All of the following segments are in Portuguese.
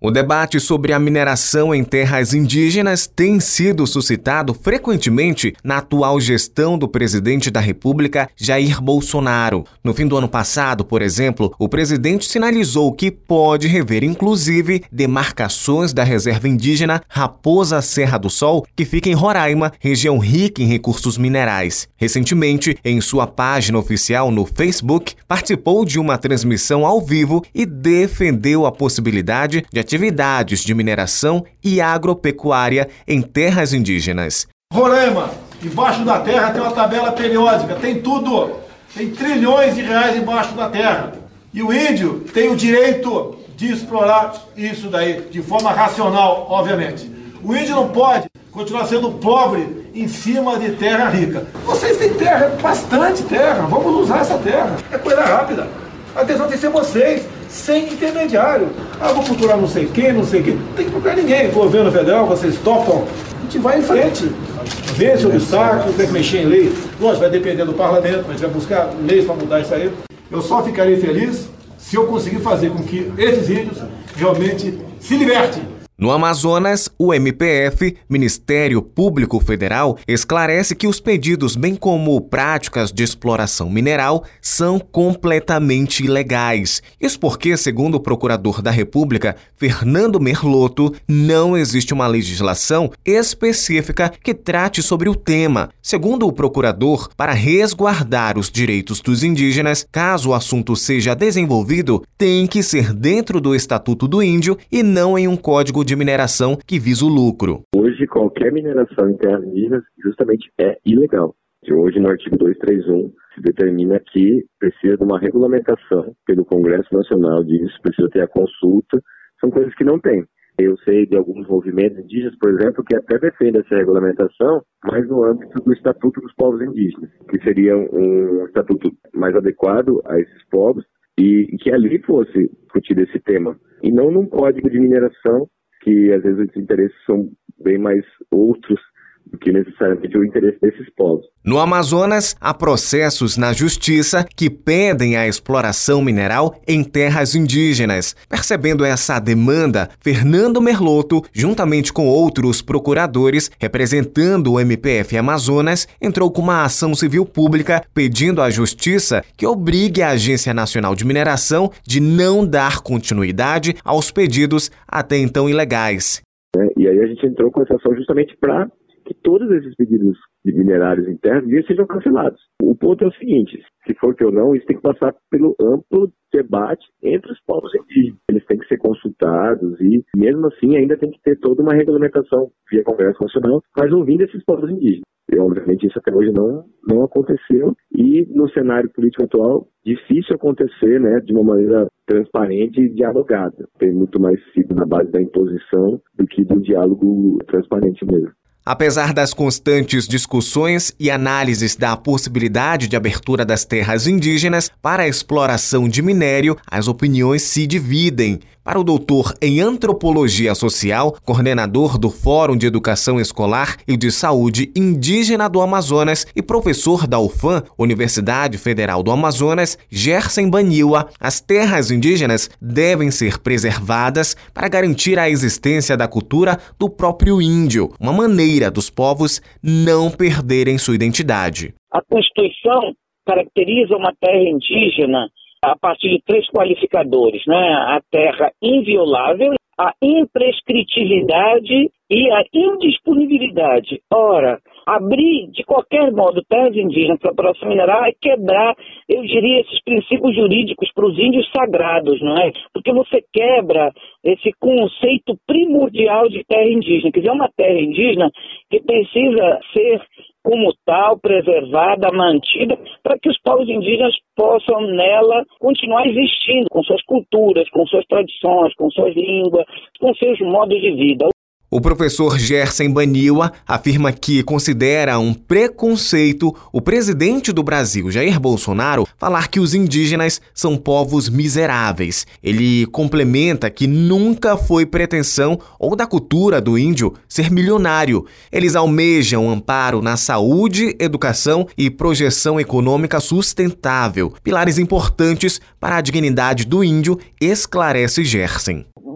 O debate sobre a mineração em terras indígenas tem sido suscitado frequentemente na atual gestão do presidente da República, Jair Bolsonaro. No fim do ano passado, por exemplo, o presidente sinalizou que pode rever, inclusive, demarcações da reserva indígena Raposa Serra do Sol, que fica em Roraima, região rica em recursos minerais. Recentemente, em sua página oficial no Facebook, participou de uma transmissão ao vivo e defendeu a possibilidade de atividades de mineração e agropecuária em terras indígenas. Roraima, embaixo da terra tem uma tabela periódica, tem tudo. Tem trilhões de reais embaixo da terra. E o índio tem o direito de explorar isso daí, de forma racional, obviamente. O índio não pode continuar sendo pobre em cima de terra rica. Vocês têm terra, bastante terra, vamos usar essa terra. É coisa rápida. A decisão tem que ser vocês, sem intermediário. Vou procurar não sei quem. Não tem que procurar ninguém. Governo federal, vocês topam. A gente vai em frente. Vence o obstáculo, tem que mexer em lei. Lógico, vai depender do parlamento, a gente vai buscar leis para mudar isso aí. Eu só ficarei feliz se eu conseguir fazer com que esses índios realmente se libertem. No Amazonas, o MPF, Ministério Público Federal, esclarece que os pedidos, bem como práticas de exploração mineral, são completamente ilegais. Isso porque, segundo o procurador da República, Fernando Merlotto, não existe uma legislação específica que trate sobre o tema. Segundo o procurador, para resguardar os direitos dos indígenas, caso o assunto seja desenvolvido, tem que ser dentro do Estatuto do Índio e não em um código de mineração que visa o lucro. Hoje, qualquer mineração em terras indígenas justamente é ilegal. Hoje, no artigo 231, se determina que precisa de uma regulamentação pelo Congresso Nacional disso, precisa ter a consulta, são coisas que não tem. Eu sei de alguns movimentos indígenas, por exemplo, que até defendem essa regulamentação, mas no âmbito do Estatuto dos Povos Indígenas, que seria um estatuto mais adequado a esses povos e que ali fosse discutido esse tema. E não num código de mineração, que às vezes os interesses são bem mais outros do que necessariamente o interesse desses povos. No Amazonas, há processos na Justiça que pedem a exploração mineral em terras indígenas. Percebendo essa demanda, Fernando Merlotto, juntamente com outros procuradores representando o MPF Amazonas, entrou com uma ação civil pública pedindo à Justiça que obrigue a Agência Nacional de Mineração de não dar continuidade aos pedidos até então ilegais. E aí a gente entrou com essa ação justamente para que todos esses pedidos de minerários em terras sejam cancelados. O ponto é o seguinte, se for que ou não, isso tem que passar pelo amplo debate entre os povos indígenas. Eles têm que ser consultados e, mesmo assim, ainda tem que ter toda uma regulamentação via Congresso Nacional, mas ouvindo esses povos indígenas. E, obviamente, isso até hoje não aconteceu e, no cenário político atual, difícil acontecer, né, de uma maneira transparente e dialogada. Tem muito mais sido na base da imposição do que do diálogo transparente mesmo. Apesar das constantes discussões e análises da possibilidade de abertura das terras indígenas para a exploração de minério, as opiniões se dividem. Para o doutor em Antropologia Social, coordenador do Fórum de Educação Escolar e de Saúde Indígena do Amazonas e professor da UFAM, Universidade Federal do Amazonas, Gerson Baniwa, as terras indígenas devem ser preservadas para garantir a existência da cultura do próprio índio, uma maneira dos povos não perderem sua identidade. A Constituição caracteriza uma terra indígena a partir de 3 qualificadores, né? A terra inviolável, a imprescritibilidade e a indisponibilidade. Ora, abrir de qualquer modo terras indígenas para a produção mineral é quebrar, eu diria, esses princípios jurídicos para os índios sagrados, não é? Porque você quebra esse conceito primordial de terra indígena. Quer dizer, é uma terra indígena que precisa ser como tal, preservada, mantida, para que os povos indígenas possam nela continuar existindo, com suas culturas, com suas tradições, com suas línguas, com seus modos de vida. O professor Gerson Baniwa afirma que considera um preconceito o presidente do Brasil, Jair Bolsonaro, falar que os indígenas são povos miseráveis. Ele complementa que nunca foi pretensão ou da cultura do índio ser milionário. Eles almejam amparo na saúde, educação e projeção econômica sustentável, pilares importantes para a dignidade do índio, esclarece Gerson.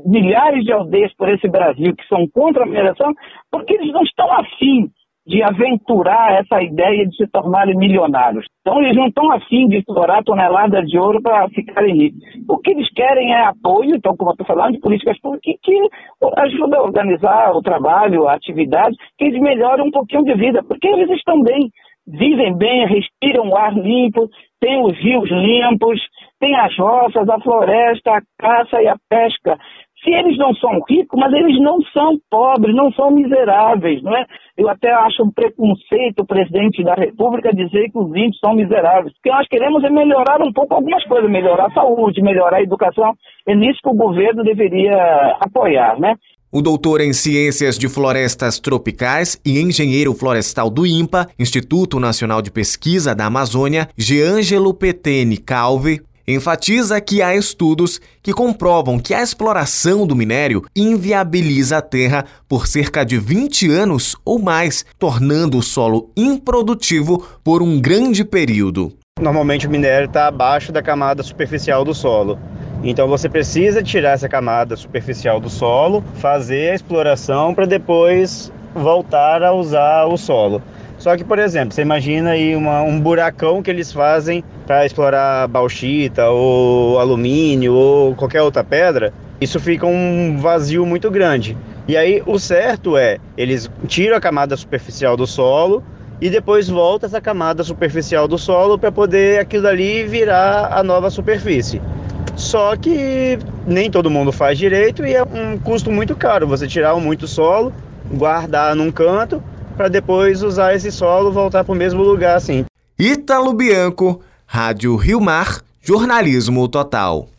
milhares de aldeias por esse Brasil que são contra a mineração, porque eles não estão afim de aventurar essa ideia de se tornarem milionários. Então, eles não estão afim de explorar toneladas de ouro para ficarem ricos. O que eles querem é apoio, então, como eu estou falando, de políticas públicas que ajudam a organizar o trabalho, a atividade, que eles melhorem um pouquinho de vida, porque eles estão bem, vivem bem, respiram o ar limpo, têm os rios limpos, têm as roças, a floresta, a caça e a pesca. Se eles não são ricos, mas eles não são pobres, não são miseráveis, não é? Eu até acho um preconceito o presidente da República dizer que os índios são miseráveis. O que nós queremos é melhorar um pouco algumas coisas, melhorar a saúde, melhorar a educação. É nisso que o governo deveria apoiar, né? O doutor em Ciências de Florestas Tropicais e engenheiro florestal do INPA, Instituto Nacional de Pesquisa da Amazônia, Geângelo Petene Calvi, enfatiza que há estudos que comprovam que a exploração do minério inviabiliza a terra por cerca de 20 anos ou mais, tornando o solo improdutivo por um grande período. Normalmente o minério está abaixo da camada superficial do solo. Então você precisa tirar essa camada superficial do solo, fazer a exploração para depois voltar a usar o solo. Só que, por exemplo, você imagina aí um buracão que eles fazem para explorar bauxita ou alumínio ou qualquer outra pedra, isso fica um vazio muito grande. E aí o certo é, eles tiram a camada superficial do solo e depois volta essa camada superficial do solo para poder aquilo ali virar a nova superfície. Só que nem todo mundo faz direito e é um custo muito caro você tirar muito solo, guardar num canto, para depois usar esse solo e voltar para o mesmo lugar assim. Ítalo Bianco, Rádio Rio Mar, Jornalismo Total.